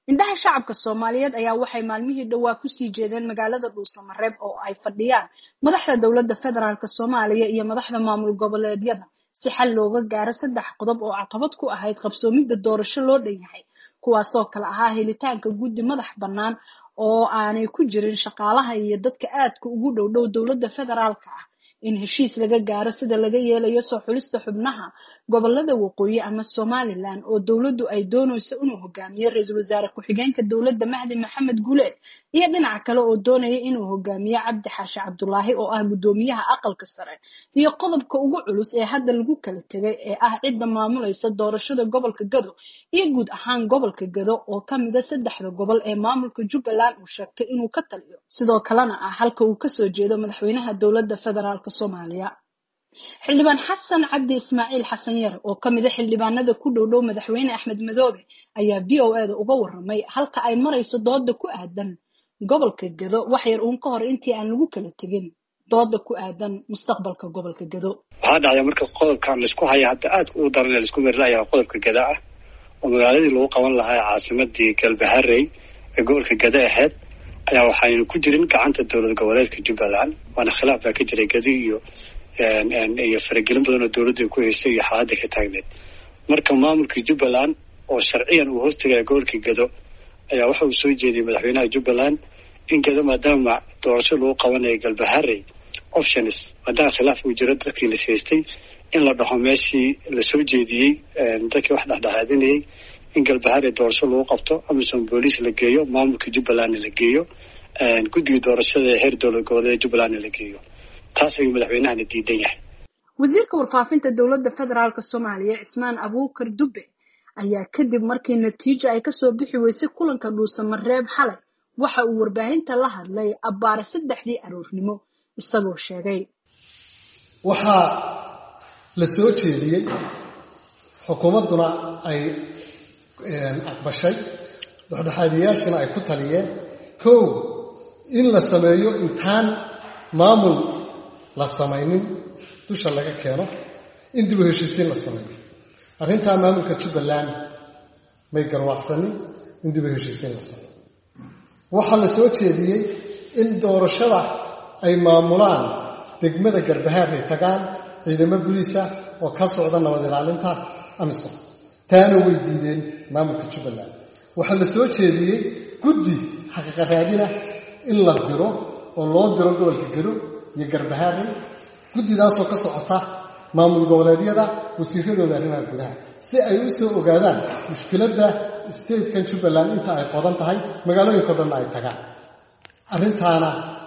indhaha shacabka Soomaaliyeed ayaa waxay maalmihii dhawaa ku sii jeedeen magaalada Dhuusamareeb oo ay fadhiyaan madaxda dawladda federaalka Soomaaliya iyo madaxda maamul goboleedyada si xal looga gaaro 3 qodob oo caqabad ku ahayd qabsoomidda doorasho loo dhan yahay kuwaas oo kala ahaa helitaanka guddi madax bannaan oo aanay ku jirin shaqaalaha iyo dadka aadka ugu dhow dawladda federaalka ah in heshiis laga gaaro sida laga yeelayo soo xulista xubnaha gobolada waqooyi ama Somaliland oo dawladdu ay doonayso inuu hogaamiyo ra'iisul wasaare ku-xigeenka dawladda Mahdi Maxamed Guuleed iyo dhinaca kale oo doonaya inuu hogaamiyo Cabdi Xaashi Cabdullaahi oo ah gudoomiyaha aqalka sare iyo qodobka ugu culus ee hadda lagu kala tagay ee ah cidda maamulaysa doorashada gobolka Gado iyo guud ahaan gobolka Gado oo kamid ah 3 gobol ee maamulka Jubbaland uu sheegtay inuu ka taliyo sidoo kalena ah halka uu ka soo jeedo madaxweynaha dawladda federaalka Soomaaliya xildhibaan Xasan Cabdi Ismaaciil Xasan Yar oo kamid ah xildhibaanada ku dhow madaxweyne Axmed Madoobe ayaa VOA-da uga waramay halka ay marayso dooda ku aadan gobolka Gado wax yar uun ka hor intii aan lagu kala tagin dooda ku aadan mustaqbalka gobolka Gado waxa dhacay marka qodobkan la isku hayo hadda aad u daran la isku meerlayaa qodobka Gado ah oo magaaladii lagu qaban lahaa caasimadii Galbaharey ee gobolka Gado ahayd ayaa waxaynu ku jirin gacanta dawlad goboleedka Jubbaland waana khilaaf baa ka jiray Gado iyo faragelin badan oo dawladdu ku haysay iyo xaaladda ka taagneed marka maamulka Jubbaland oo sharciyan uu hoostagay gobolka Gado ayaa waxa uu soo jeediyay madaxweynaha Jubbaland in Gado maadaama doorasho lagu qabanayo Galbaharey options maadaama khilaaf uu jiro dadkii la siistay in la dhaxo meeshii la soo jeediyay dadkii wax dhaxdhaxaadinayay in Galbaharey doorasho lagu qabto ama booliis la geeyo maamulka Jubbaland la geeyo guddiga doorashada heer dawlad goboleed Jubbaland la geeyo taas ay madaxweynaha diidan yahay wasiirka warfaafinta dawladda federaalka Soomaaliya Cismaan Abuukar Dube ayaa kadib markii natiijo ay ka soo bixi weysay kulanka Dhuusamareeb xalay waxa uu warbaahinta la hadlay abbaare 3 aroornimo isagoo sheegay waxa la soo jeediyay xukuumaduna ay aqbashay dhexdhexaadiyaashana ay ku taliyeen in la sameeyo intaan maamul la samaynin dusha laga keeno in dib u heshiisiin la sameeyo arrintaa maamulka Jubbaland may garwaaqsanin in dib u heshiisiin la sameeyo waxa la soo jeediyay in doorashada ay maamulaan degmada Galbaharey tagaan ciidamada booliska oo ka socda nabad ilaalinta amisom taana way diideen maamulka Jubbaland waxa la soo jeediyay guddi xaqiiqo raadina in la diro oo loo diro gobolka Gado iyo Galbaharey guddidaas oo ka socota maamul goboleedyada wasiiradooda arrimaha gudaha si ay u soo ogaadaan mushkiladda state-kan Jubbaland inta ay qodan tahay magaalooyinka dhan ay tagaan arrintaana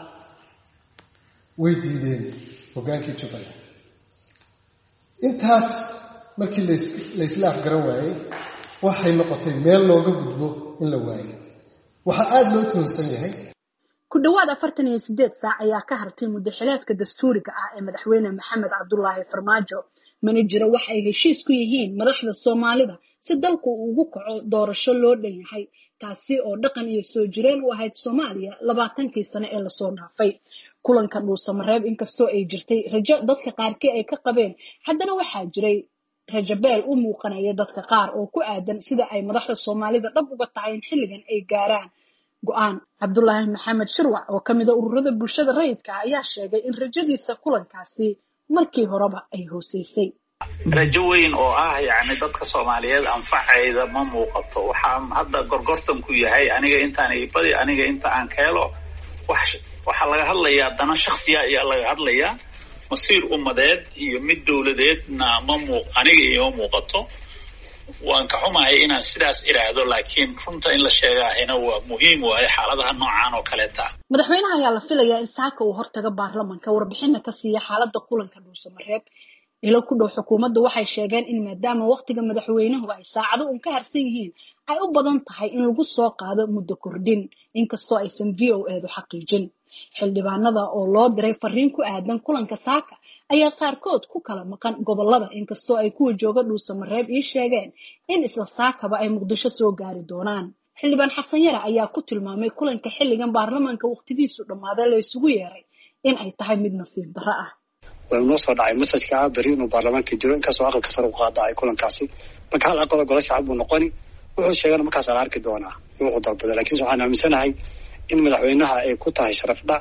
way diideen hogaankii Jubbaland intaas markii la isla afgaran waayay waxay noqotay meel looga gudbo in la waayo waxa aad loo toonsan yahay ku dhawaad 48 saac ayaa ka hartay muddo xileedka dastuuriga ah ee madaxweyne Maxamed Cabdullaahi Farmaajo mana jiro wax ay heshiis ku yihiin madaxda Soomaalida si dalku ugu kaco doorasho loo dhan yahay taasi oo dhaqan iyo soo jireen u ahayd Soomaaliya 20 sano ee la soo dhaafay kulanka Dhuusamareeb inkastoo ay jirtay rajo dadka qaarkii ay ka qabeen haddana waxaa jiray rajabeel u muuqanaya dadka qaar oo ku aadan sida ay madaxda Soomaalida dhab uga tahay in xilligan ay gaaraan go'aan Cabdullaahi Maxamed Shirwac oo kamid ah ururada bulshada rayidka ayaa sheegay in rajadiisa kulankaasi markii horeba ay hooseysay rajo weyn oo ah yaani dadka Soomaaliyeed anfacayda ma muuqato waxaan hadda gorgortan ku yahay aniga intaan ibadi aniga inta aan ka helo waxa laga hadlayaa dana shakhsiya iyo laga hadlayaa masiir ummadeed iyo mid dawladeedna aniga iyo muuqato waan ka xumahay inaan sidaas iraahdo laakiin runta in la sheegaahina waa muhiim waaye xaaladaha noocan oo kale taa madaxweynaha ayaa la filayaa in saaka uu hortaga baarlamaanka warbixin ka siiyo xaaladda kulanka Dhuusamareeb ilo ku dhow xukuumaddu waxay sheegeen in maadaama waqtiga madaxweynuhu ay saacado un ka harsan yihiin ay u badan tahay in lagu soo qaado muddo kordhin inkastoo aysan VOA-du xaqiijin xildhibaanada oo loo diray fariin ku aadan kulanka saaka ayaa qaarkood ku kala maqan gobolada inkastoo ay kuwa jooga Dhuusamareeb ii sheegeen in isla saakaba ay Muqdisho soo gaari doonaan xildhibaan Xasan Yar ayaa ku tilmaamay kulanka xilligan baarlamaanka waqtigiisu dhamaaday la isugu yeeray in ay tahay mid nasiib darro ah way noo soo dhacay masajka bari inuu baarlamaanka jiro inkastoo aqalka sare u qaaday kulankaasi marka hal aqal golaha shacab uu noqoni wuxuu sheegay markaas aan arki doonaa wuxuu dalbada laakiin waxaan aaminsanahay in madaxweynaha ay ku tahay sharaf dhac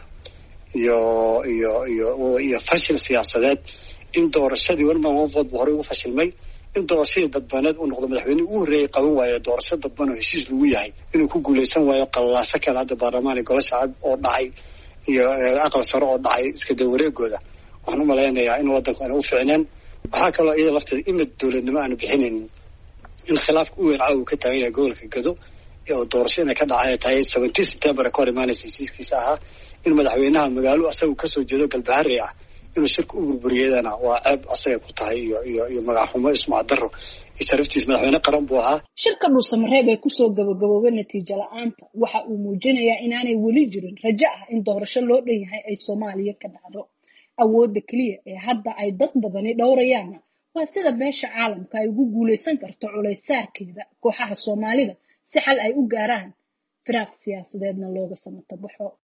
iyo fashil siyaasadeed in doorashadii warman wanfood buu horey ugu fashilmay in doorashadii dadbaneed uu noqdo madaxweynihii ugu horreeyay qaban waayo doorasho dadban oo heshiis lagu yahay inuu ku guulaysan waayo qalalaasa kale hadda baarlamaan iyo golo shacab oo dhacay iyo aqal sare oo dhacay iska day wareegooda waxaan u malaynayaa in waddanku aana u ficneen waxaa kaloo iyada lafteeda imid dowladnimo aanu bixinaynin in khilaafka u weyn caawa uu ka taagan yahay gobolka Gado oo doorasho inay ka dhacay tahay 17 September ka hor imaanaysa heshiiskiisa ahaa in madaxweynaha magaalo asagu kasoo jeedo galbaharey ah inuu shirka u burburiyadana waa ceeb asaga ku tahay iyo magaxumo ismaac daro isariftiis madaxweyne qaran buu ahaa. Shirka Dhuusamareeb ee kusoo gabagaboobay natiijo la'aanta waxa uu muujinayaa inaanay weli jirin rajo ah in doorasho loo dhan yahay ay Soomaaliya ka dhacdo. Awoodda kaliya ee hadda ay dad badani dhowrayaan waa sida beesha caalamka ay ugu guuleysan karto culaysaarkeeda kooxaha Soomaalida si xal ay u gaaraan firaaq siyaasadeedna looga samatabaxo.